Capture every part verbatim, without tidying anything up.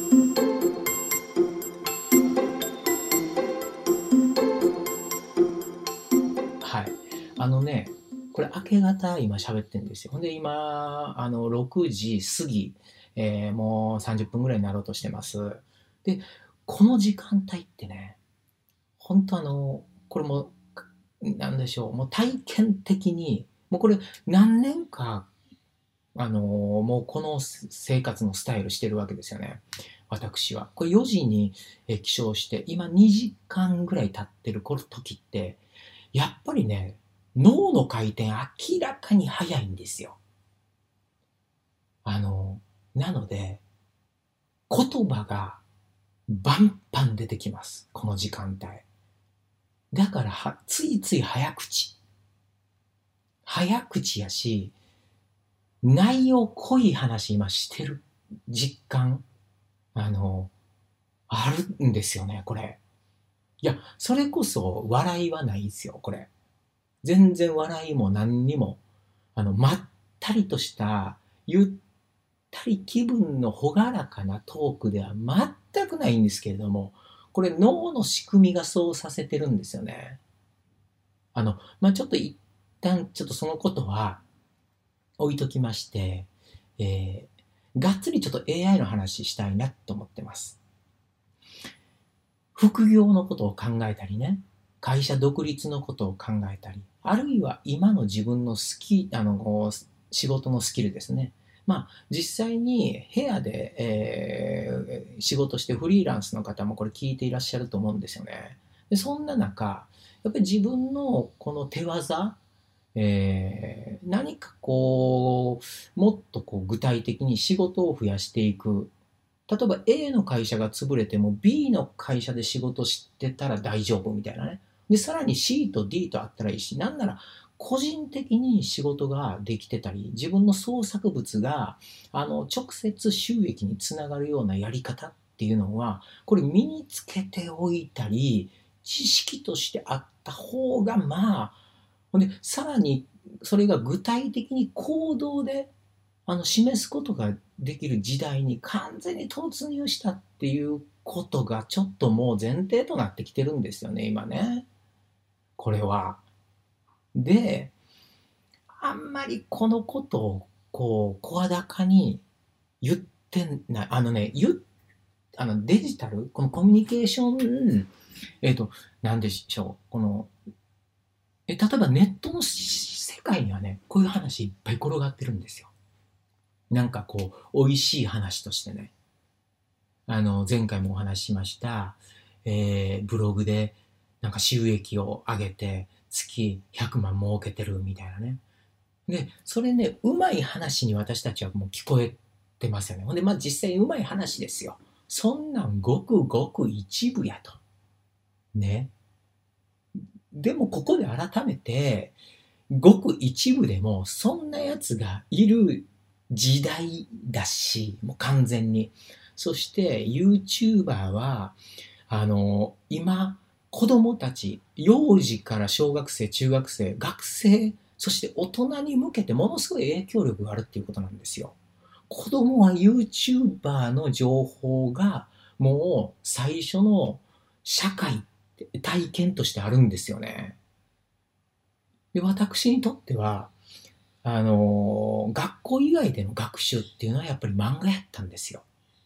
はい。あのね、これ明け方今喋ってるんですよ。ほんで今、あの、ろくじ過ぎ、えーもうさんじゅっぷんぐらいになろうとしてます。で、この時間帯ってね、本当あの、これも、なんでしょう、もう体験的に、もうこれ何年か、あの、もうこの生活のスタイルしてるわけですよね。私は。これよじにえ起床して、今にじかんぐらい経ってるこの時って、やっぱりね、脳の回転明らかに早いんですよ。あの、なので、言葉がバンバン出てきます。この時間帯。だからは、ついつい早口。早口やし、内容濃い話今してる実感、あの、あるんですよね、これ。いや、それこそ笑いはないですよ、これ。全然笑いも何にも、あの、まったりとした、ゆったり気分の朗らかなトークでは全くないんですけれども、これ脳の仕組みがそうさせてるんですよね。あの、まあ、ちょっと一旦ちょっとそのことは置いときまして、えー、がっつりちょっと エーアイ の話したいなと思ってます。副業のことを考えたりね、会社独立のことを考えたり、あるいは今の自分のスキ、あの、仕事のスキルですね。まあ、実際に部屋で、えー仕事してフリーランスの方もこれ聞いていらっしゃると思うんですよね。で、そんな中、やっぱり自分のこの手技、えー何かこう、もっとこう具体的に仕事を増やしていく。例えば A の会社が潰れても B の会社で仕事してたら大丈夫みたいなね。で、さらに C と D とあったらいいし、なんなら個人的に仕事ができてたり、自分の創作物があの直接収益につながるようなやり方っていうのは、これ身につけておいたり、知識としてあった方が、まあ、ほんで、さらにそれが具体的に行動であの示すことができる時代に完全に突入したっていうことがちょっともう前提となってきてるんですよね、今ね。これは。で、あんまりこのことをこう声高に言ってない。あのね、言あのデジタル、このコミュニケーション、えっ、と、なんでしょう。この、え、例えばネットの世界にはね、こういう話いっぱい転がってるんですよ。なんかこう、美味しい話としてね。あの、前回もお話ししました、えー、ブログでなんか収益を上げて月ひゃくまん儲けてるみたいなね。で、それね、うまい話に私たちはもう聞こえてますよね。ほんで、まあ実際うまい話ですよ。そんなんごくごく一部やと。ね。でもここで改めて、ごく一部でもそんなやつがいる時代だし、もう完全に。そして YouTuber は、あの、今、子供たち、幼児から小学生、中学生、学生、そして大人に向けてものすごい影響力があるっていうことなんですよ。子供は YouTuber の情報がもう最初の社会、体験としてあるんですよね。で、私にとっては、あの、学校以外での学習っていうのはやっぱり漫画やったんですよ。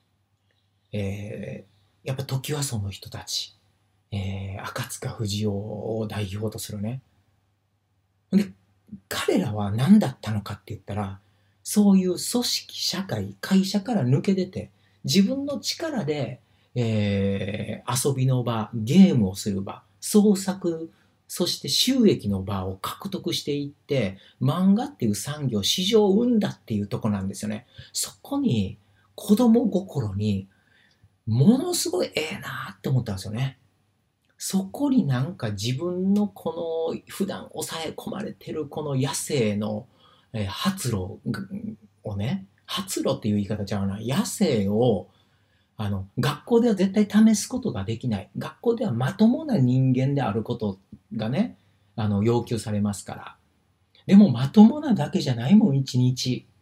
えー、やっぱトキワ荘の人たち、えー、赤塚不二夫を代表とするね。で、彼らは何だったのかって言ったら、そういう組織、社会、会社から抜け出て、自分の力で、えー遊びの場、ゲームをする場、創作、そして収益の場を獲得していって、漫画っていう産業、市場を生んだっていうとこなんですよね。そこに、子供心に、ものすごいええなって思ったんですよね。そこになんか自分のこの普段抑え込まれてるこの野生の、えー発露をね、発露っていう言い方ちゃうな、野生をあの学校では絶対試すことができない。学校ではまともな人間であることがね、あの要求されますから。でもまともなだけじゃないもん、一日。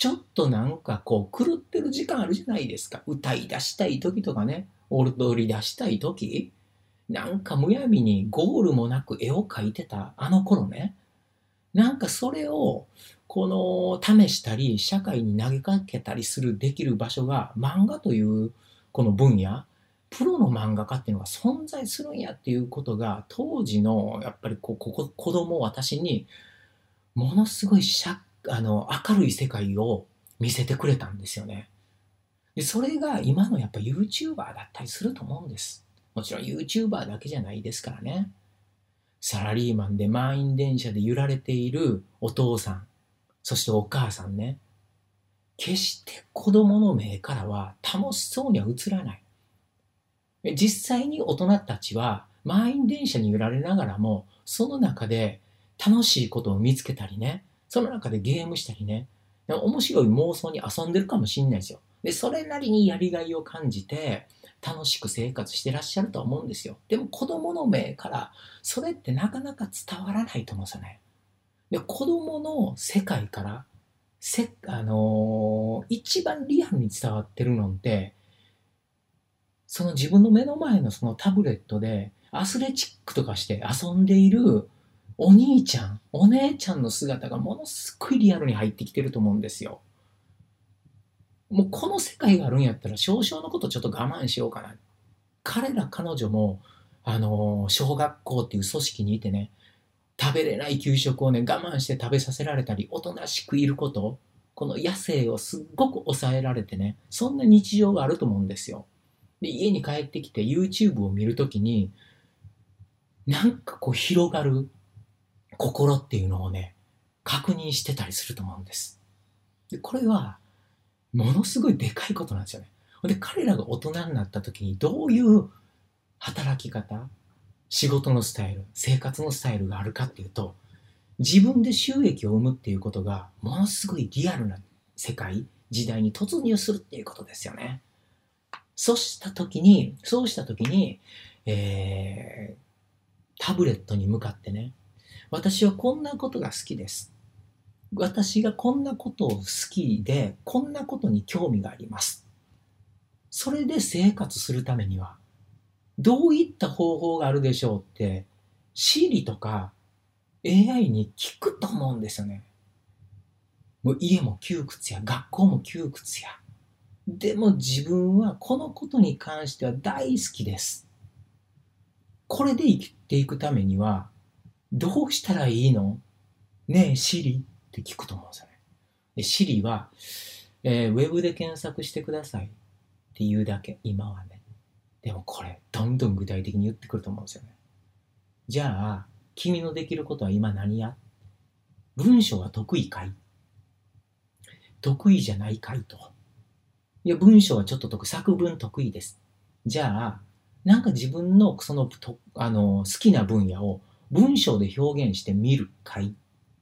ちょっとなんかこう狂ってる時間あるじゃないですか。歌い出したい時とかね、踊り出したい時、なんかむやみにゴールもなく絵を描いてたあの頃ね、なんかそれをこの試したり社会に投げかけたりするできる場所が漫画というこの分野、プロの漫画家っていうのが存在するんやっていうことが当時のやっぱりこうここ子供私にものすごいしゃあの明るい世界を見せてくれたんですよね。で、それが今のやっぱ YouTuber だったりすると思うんです。もちろん YouTuber だけじゃないですからね。サラリーマンで満員電車で揺られているお父さん、そしてお母さんね。決して子供の目からは楽しそうには映らない。実際に大人たちは満員電車に揺られながらも、その中で楽しいことを見つけたりね、その中でゲームしたりね、面白い妄想に遊んでるかもしれないですよ。で、それなりにやりがいを感じて、楽しく生活してらっしゃるとは思うんですよ。でも子供の目から、それってなかなか伝わらないと思うんですよね。で、子供の世界から、せ、あのー一番リアルに伝わってるのって、その自分の目の前のそのタブレットでアスレチックとかして遊んでいるお兄ちゃん、お姉ちゃんの姿がものすごいリアルに入ってきてると思うんですよ。もうこの世界があるんやったら少々のことちょっと我慢しようかな。彼ら彼女も、あのー小学校っていう組織にいてね、食べれない給食をね、我慢して食べさせられたり、おとなしくいること、この野生をすっごく抑えられてね、そんな日常があると思うんですよ。で、家に帰ってきて YouTube を見るときに、なんかこう広がる心っていうのをね、確認してたりすると思うんです。で、これは、ものすごいでかいことなんですよね。で、彼らが大人になった時にどういう働き方、仕事のスタイル、生活のスタイルがあるかっていうと、自分で収益を生むっていうことが、ものすごいリアルな世界、時代に突入するっていうことですよね。そうした時に、そうした時に、えー、タブレットに向かってね、私はこんなことが好きです。私がこんなことを好きで、こんなことに興味があります。それで生活するためには、どういった方法があるでしょうって、Siri とか エーアイ に聞くと思うんですよね。もう家も窮屈や、学校も窮屈や。でも自分はこのことに関しては大好きです。これで生きていくためには、どうしたらいいのねえ、シリって聞くと思うんですよね。で、シリは、えーウェブで検索してくださいって言うだけ、今はね。でもこれ、どんどん具体的に言ってくると思うんですよね。じゃあ、君のできることは今何や？文章は得意かい？得意じゃないかいと。いや、文章はちょっと得意、作文得意です。じゃあ、なんか自分のそのとあの好きな分野を文章で表現してみるかい？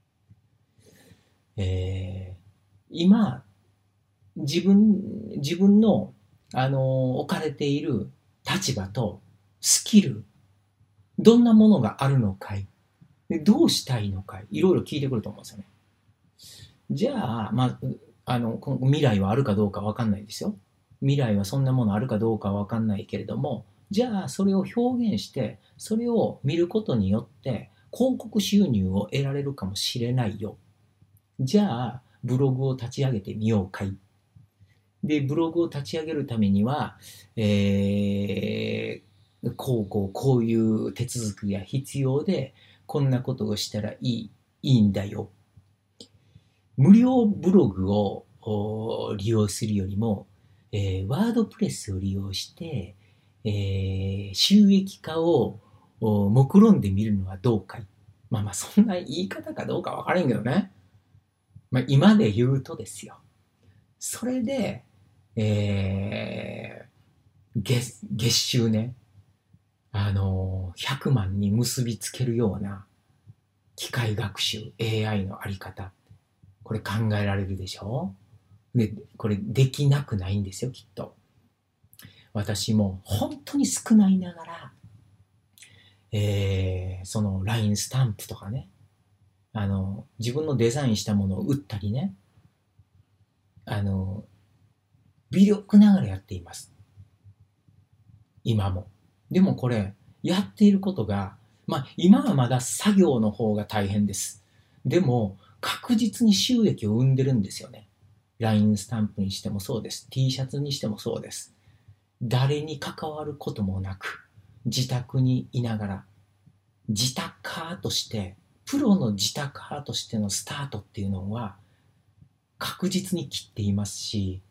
えー今、自分、自分の、あの置かれている立場とスキル、どんなものがあるのかい？でどうしたいのかい？いろいろ聞いてくると思うんですよね。じゃあ、まあ、あの、この未来はあるかどうかわかんないですよ。未来はそんなものあるかどうかわかんないけれども、じゃあそれを表現して、それを見ることによって広告収入を得られるかもしれないよ。じゃあ、ブログを立ち上げてみようかい。で、ブログを立ち上げるためには、えー、こうこうこういう手続きが必要で、こんなことをしたらいい、いいんだよ。無料ブログを利用するよりも、えー、ワードプレスを利用して、えー収益化を目論んでみるのはどうかい。まあまあ、そんな言い方かどうかわからんけどね。まあ、今で言うとですよ。それで、えー月、月収ね、あのー、ひゃくまんに結びつけるような機械学習、エーアイ のあり方。これ考えられるでしょ？で、これできなくないんですよ、きっと。私も本当に少ないながら、えー、その ライン スタンプとかね、あの、自分のデザインしたものを売ったりね、 あの微力ながらやっています。今も。でもこれ、やっていることが、まあ今はまだ作業の方が大変です。でも確実に収益を生んでるんですよね。ライン スタンプにしてもそうです。T シャツにしてもそうです。誰に関わることもなく、自宅にいながら、自宅カーとして、プロの自宅カーとしてのスタートっていうのは確実に切っていますし、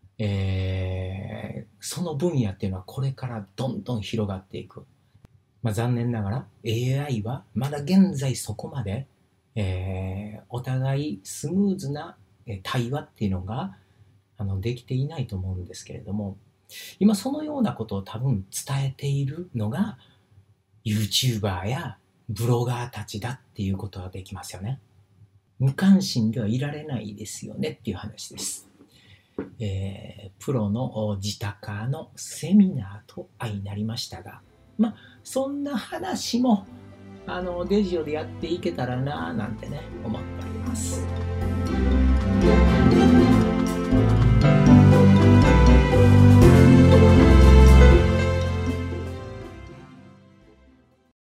えーその分野っていうのはこれからどんどん広がっていく。まあ、残念ながら エーアイ はまだ現在そこまで、えーお互いスムーズな対話っていうのがあのできていないと思うんですけれども、今そのようなことを多分伝えているのが YouTuber やブロガーたちだっていうことができますよね。無関心ではいられないですよねっていう話です。えープロの自宅カーのセミナーと相なりましたが、まあそんな話もあのデジオでやっていけたらなぁなんてね思っております。